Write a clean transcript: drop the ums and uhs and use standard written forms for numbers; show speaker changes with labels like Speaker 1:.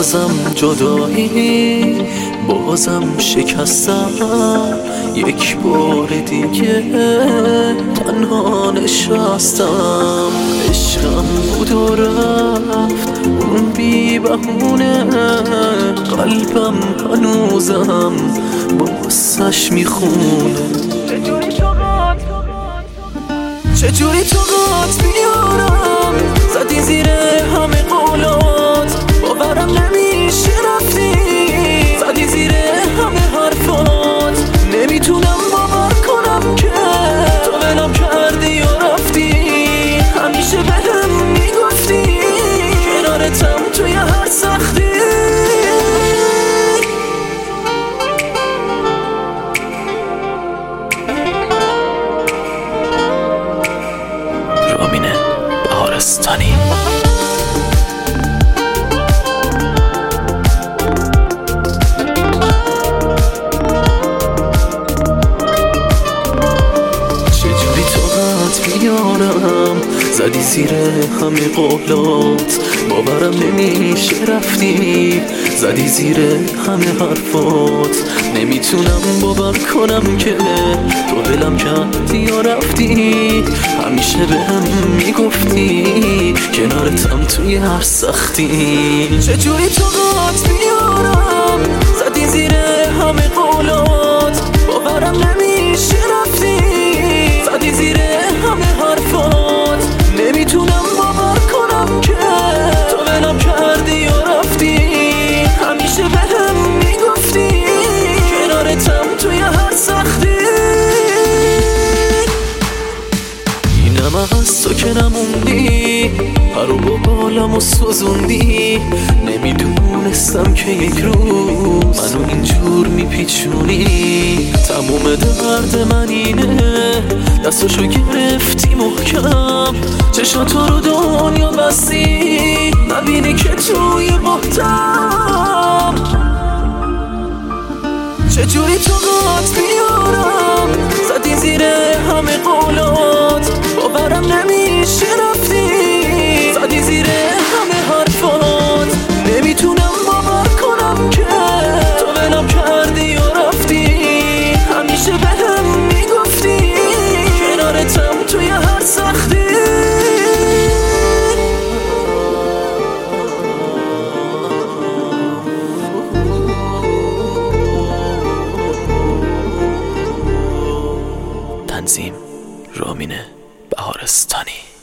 Speaker 1: بازم جدایی، بازم شکستم، یک بار دیگه تنها نشستم. عشقم بود و رفت اون بی بهونه، قلبم هنوزم باسش میخونه. چجوری تو قات بیارم، زدی زیر همه قولات، باورم نمیشه رفتی، زدی زیر همه حرفات، نمیتونم باور کنم که تو ولم کردی و رفتی. همیشه بهم میگفتی کنارتم توی هر سختی. رامین بهارستانی. چجوری طاقت بیارم، زدی زیر همه قولات، باورم نمیشه رفتی، زدی زیر همه حرفات، نمیتونم باور کنم که تو ولم کردی یا رفتی. همیشه بهم میگفتی کنارتم توی هر سختی. چجوری طاقت بیارم، زدی زیر همه قولات، باورم نمیشه رفتی، زدی زیر همه حرفات، نمیتونم باور کنم که تو ولم کردی یا رفتی. همیشه بهم میگفتی کنارتم توی هر سختی. اینم از تو که نموندی، پر و بالامو سوزوندی، نمیدونستم که یک روز منو اینجور میپیچونی. تموم درد من اینه، دستاشو گرفتی محکم، چشاتو رو دنیا بستی، نبینی که توی بهتم. چجوری طاقت بیارم، زدی زیر همه قولات، باورم نمیشه رفتی، زدی زیر همه حرفات، نمیتونم باور کنم که تو ولم کردی و رفتی. همیشه بهم میگفتی کنارتم توی هر سختی. تنظیم رامین بهارستانی.